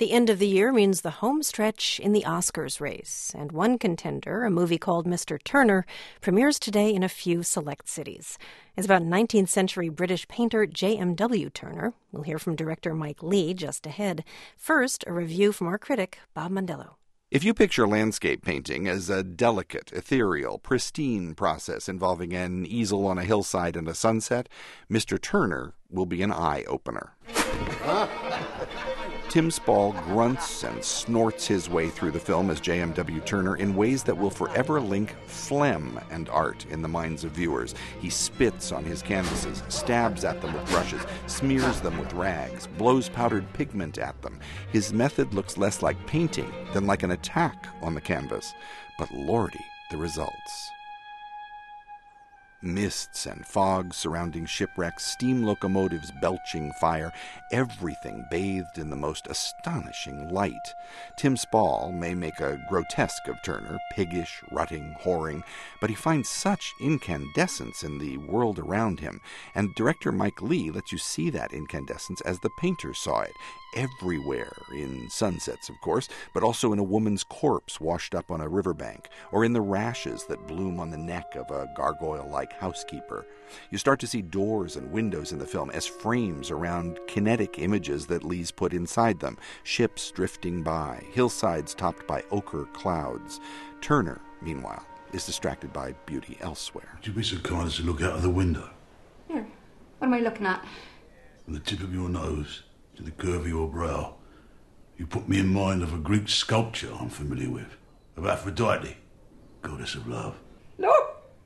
The end of the year means the home stretch in the Oscars race, and one contender, a movie called Mr. Turner, premieres today in a few select cities. It's about 19th century British painter J.M.W. Turner. We'll hear from director Mike Leigh just ahead. First, a review from our critic, Bob Mondello. If you picture landscape painting as a delicate, ethereal, pristine process involving an easel on a hillside and a sunset, Mr. Turner will be an eye-opener. Tim Spall grunts and snorts his way through the film as J.M.W. Turner in ways that will forever link phlegm and art in the minds of viewers. He spits on his canvases, stabs at them with brushes, smears them with rags, blows powdered pigment at them. His method looks less like painting than like an attack on the canvas. But lordy, the results. Mists and fog surrounding shipwrecks, steam locomotives belching fire, everything bathed in the most astonishing light. Tim Spall may make a grotesque of Turner, piggish, rutting, whoring, but he finds such incandescence in the world around him, and director Mike Leigh lets you see that incandescence as the painter saw it, everywhere, in sunsets, of course, but also in a woman's corpse washed up on a riverbank, or in the rashes that bloom on the neck of a gargoyle-like housekeeper. You start to see doors and windows in the film as frames around kinetic images that Leigh's put inside them, ships drifting by, hillsides topped by ochre clouds. Turner, meanwhile, is distracted by beauty elsewhere. Would you be so kind as to look out of the window? Here, what am I looking at? From the tip of your nose to the curve of your brow, you put me in mind of a Greek sculpture I'm familiar with, of Aphrodite, goddess of love. Look!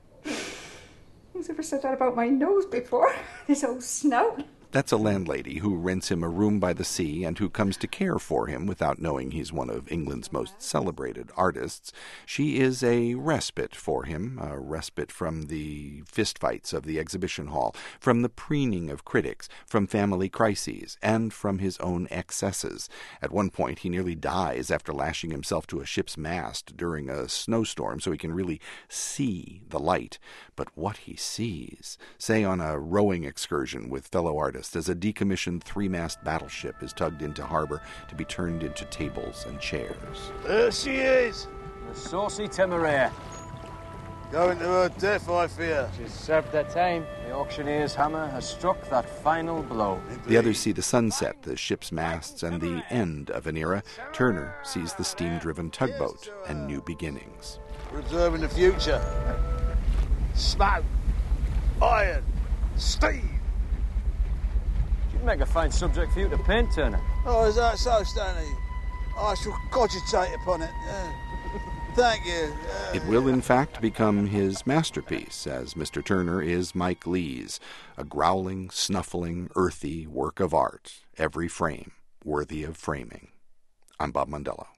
Who's ever said that about my nose before? This old snout. That's a landlady who rents him a room by the sea and who comes to care for him without knowing he's one of England's most celebrated artists. She is a respite for him, a respite from the fistfights of the exhibition hall, from the preening of critics, from family crises, and from his own excesses. At one point, he nearly dies after lashing himself to a ship's mast during a snowstorm so he can really see the light. But what he sees, say on a rowing excursion with fellow artists, as a decommissioned three-mast battleship is tugged into harbor to be turned into tables and chairs. There she is! The saucy Temeraire. Going to her death, I fear. She's served her time. The auctioneer's hammer has struck that final blow. The others see the sunset, the ship's masts, and the end of an era. Turner sees the steam-driven tugboat and new beginnings. Preserving the future. Smoke, iron, steam. She'd make a fine subject for you to paint, Turner. Oh, is that so, Stanley? I shall cogitate upon it. Thank you. It will, in fact, become his masterpiece, as Mr. Turner is Mike Leigh's, a growling, snuffling, earthy work of art, every frame worthy of framing. I'm Bob Mondello.